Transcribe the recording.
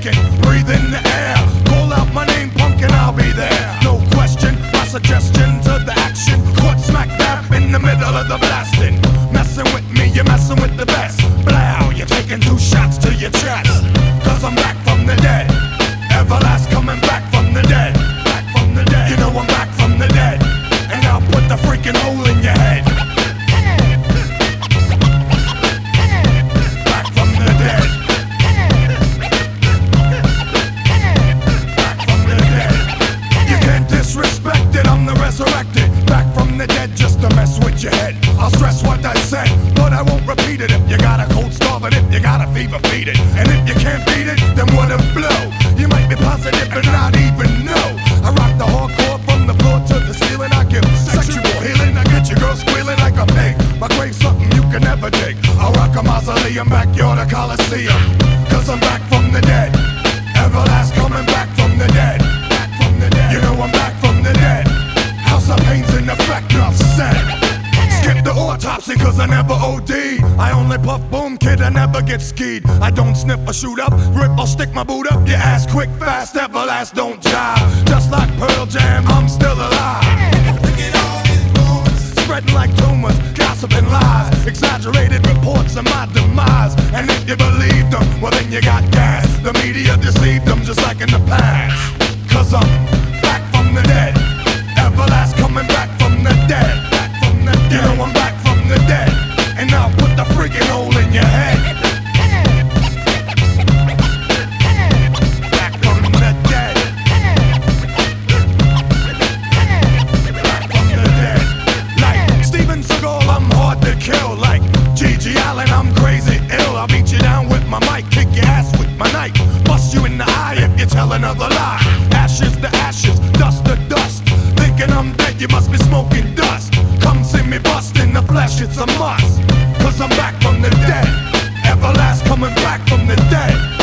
asking. Breathe in the air, call out my name, punk, and I'll be there. No question, my suggestion to the action. Caught smack dab in the middle of the blasting. Messing with me, you're messing with the best. Blow, you're taking 2 shots to your chest. Cause I'm back from the dead. Everlast coming back from the dead. Back from the dead. You know I'm back from the dead. And I'll put the freaking hole in your head. Back from the dead. Back from the dead. You can't disrespect it, I'm the resurrected. Back from the dead just to mess with your head. I'll stress what I said, but I won't repeat it. If you got a cold starve it, if you got a fever, feed it. And if you can't beat it, then what a blow. You might be positive but not even know. I rock the hardcore from the floor to the ceiling. I give sexual healing. I get your girl squealing like a pig. My grave's something you can never dig. I rock a mausoleum, backyard a coliseum. Cause I'm back from the dead. Everlast coming back from the dead. Back from the dead. You know I'm back from the dead. House of Pain's in effect, enough said. Skip the autopsy cause I never OD. I only puff boom, kid, I never get skied. I don't sniff or shoot up, rip or stick my boot up your ass quick, fast, Everlast don't jive. Just like Pearl Jam, I'm still alive. Look at all these rumors, spreading like tumors, gossiping lies, exaggerated reports of my demise. And if you believe them, well then you got gas. The media deceived them just like in the past. Cause I'm back from the dead. Everlast coming back from the dead. You know I'm back from the dead, and I'll put the freaking hole in your head. Back from the dead. Back from the dead. Like Steven Seagal, I'm hard to kill. Like Gigi Allen, I'm crazy ill. I'll beat you down with my mic, kick your ass with my knife, bust you in the eye if you tell another lie. Ashes to ashes, dust to dust. Thinking I'm dead, you must be smoking dust. Come see me bust in the flesh, it's a must. Cause I'm back from the dead. Everlast coming back from the dead.